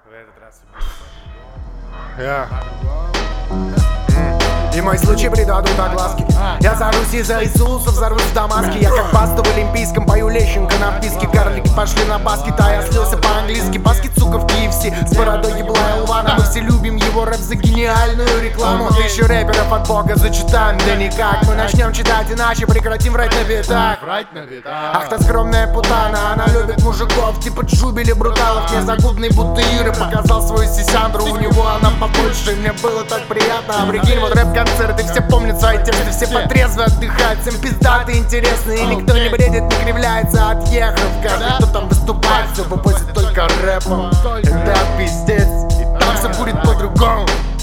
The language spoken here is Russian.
В этот раз И мой случай придадут огласки. Я сажусь из-за Иисуса, взорвусь в Дамаске. Я как басту в Олимпийском, пою Лещенко на вписке. Карлики пошли на баски, я слился по-английски. Баскет, сука, в KFC, с бородой еблая Лвана. Мы все любим его рэп за гениальную рекламу. Тысячу рэперов от Бога зачитаем, да никак. Мы начнем читать иначе, прекратим врать на битах. Ах, та скромная путана, она любит мужиков типа Джубили Бруталов. Не загубный будто Иры, показал свою сисяндру. У него она побольше, мне было так приятно. А прикинь, вот рэп-концерты, все помнят свои тексты. Все потрезво отдыхают, всем пиздаты интересные. И никто не бредит, не кривляется, отъехав. Каждый, кто там выступает, все выпустит только рэпом. Это пиздец, и там все будет по-другому.